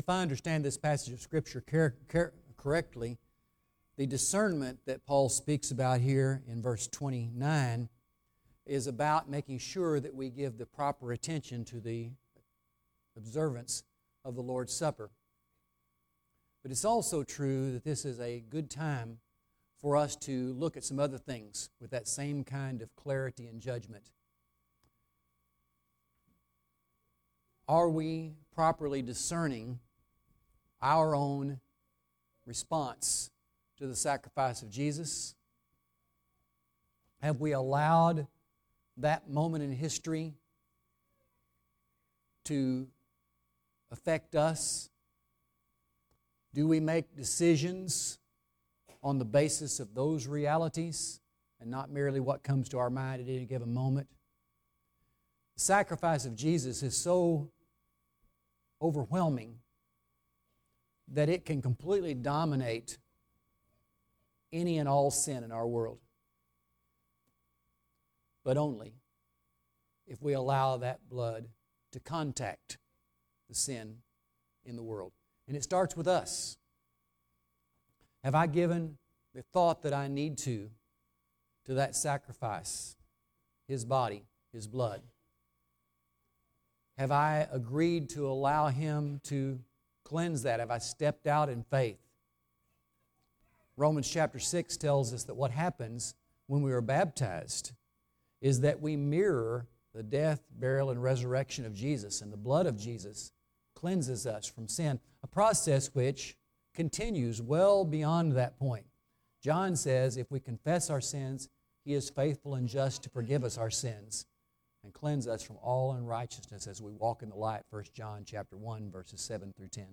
if I understand this passage of Scripture correctly, the discernment that Paul speaks about here in verse 29 is about making sure that we give the proper attention to the observance of the Lord's Supper. But it's also true that this is a good time for us to look at some other things with that same kind of clarity and judgment. Are we properly discerning our own response to the sacrifice of Jesus? Have we allowed that moment in history to affect us? Do we make decisions on the basis of those realities and not merely what comes to our mind at any given moment? The sacrifice of Jesus is so overwhelming that it can completely dominate any and all sin in our world. But only if we allow that blood to contact the sin in the world. And it starts with us. Have I given the thought that I need to that sacrifice, His body, His blood? Have I agreed to allow Him to cleanse that? Have I stepped out in faith? Romans chapter 6 tells us that what happens when we are baptized is that we mirror the death, burial, and resurrection of Jesus, and the blood of Jesus cleanses us from sin, a process which continues well beyond that point. John says if we confess our sins, He is faithful and just to forgive us our sins and cleanse us from all unrighteousness as we walk in the light, 1 John chapter 1, verses 7 through 10.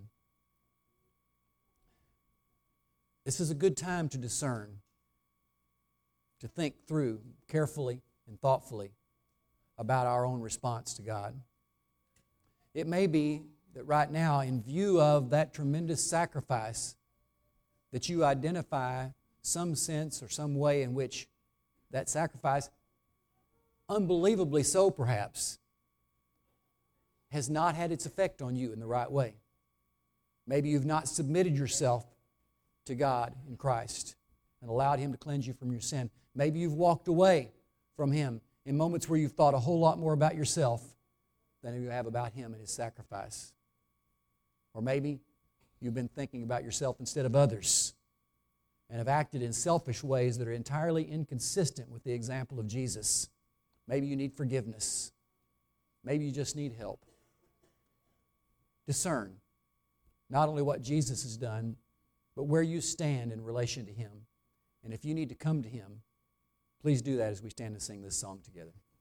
This is a good time to discern, to think through carefully and thoughtfully about our own response to God. It may be that right now, in view of that tremendous sacrifice, that you identify some sense or some way in which that sacrifice, unbelievably so perhaps, has not had its effect on you in the right way. Maybe you've not submitted yourself to God in Christ and allowed Him to cleanse you from your sin. Maybe you've walked away from Him in moments where you've thought a whole lot more about yourself than you have about Him and His sacrifice. Or maybe you've been thinking about yourself instead of others and have acted in selfish ways that are entirely inconsistent with the example of Jesus. Maybe you need forgiveness. Maybe you just need help. Discern not only what Jesus has done, but where you stand in relation to Him. And if you need to come to Him, please do that as we stand and sing this song together.